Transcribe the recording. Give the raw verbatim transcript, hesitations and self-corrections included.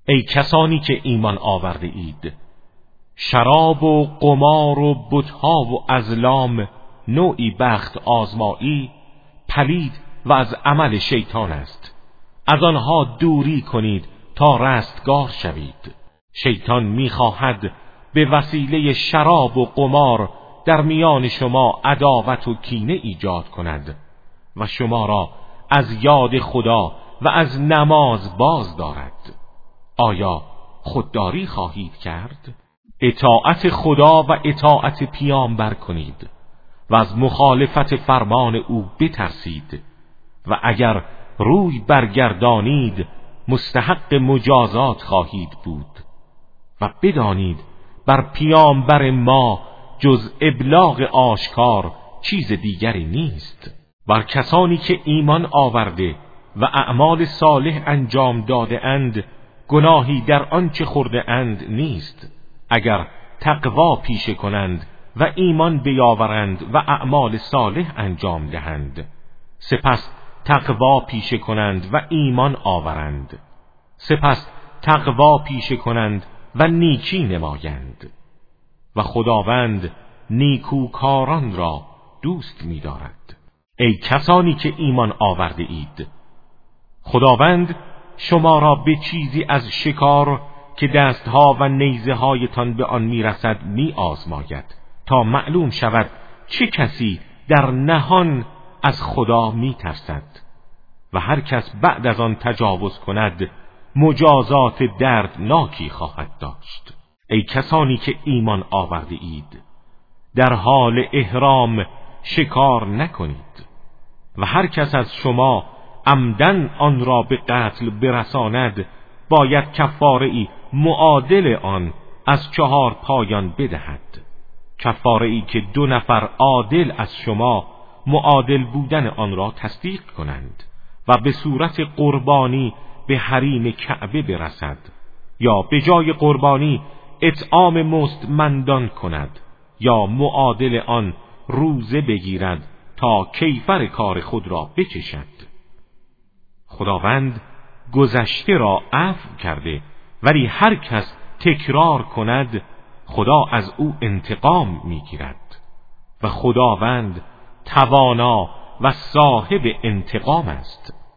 ای کسانی که ایمان آورده اید، شراب و قمار و بتها و ازلام نوعی بخت آزمایی پلید و از عمل شیطان است. از آنها دوری کنید تا رستگار شوید. شیطان می‌خواهد به وسیله شراب و قمار در میان شما عداوت و کینه ایجاد کند و شما را از یاد خدا و از نماز باز دارد. آیا خودداری خواهید کرد؟ اطاعت خدا و اطاعت پیامبر کنید و از مخالفت فرمان او بترسید و اگر روی برگردانید مستحق مجازات خواهید بود و بدانید بر پیامبر ما جز ابلاغ آشکار چیز دیگری نیست. بر کسانی که ایمان آورده و اعمال صالح انجام داده اند گناهی در آنچه خورده اند نیست، اگر تقوا پیشه کنند و ایمان بیاورند و اعمال صالح انجام دهند، سپس تقوا پیشه کنند و ایمان آورند، سپس تقوا پیشه کنند و نیکی نمایند و خداوند نیکوکاران را دوست می‌دارد. ای کسانی که ایمان آورده اید، خداوند شما را به چیزی از شکار که دستها و نیزه هایتان به آن میرسد می آزماید تا معلوم شود چه کسی در نهان از خدا می ترسد و هر کس بعد از آن تجاوز کند مجازات دردناکی خواهد داشت. ای کسانی که ایمان آورده اید، در حال احرام شکار نکنید و هر کس از شما عمدن آن را به قتل برساند باید کفاره‌ای معادل آن از چهار پایان بدهد، کفاره‌ای که دو نفر عادل از شما معادل بودن آن را تصدیق کنند و به صورت قربانی به حریم کعبه برسد یا به جای قربانی اطعام مستمندان کند یا معادل آن روزه بگیرد تا کیفر کار خود را بچشد. خداوند گذشته را عفو کرده، ولی هر کس تکرار کند خدا از او انتقام میگیرد و خداوند توانا و صاحب انتقام است.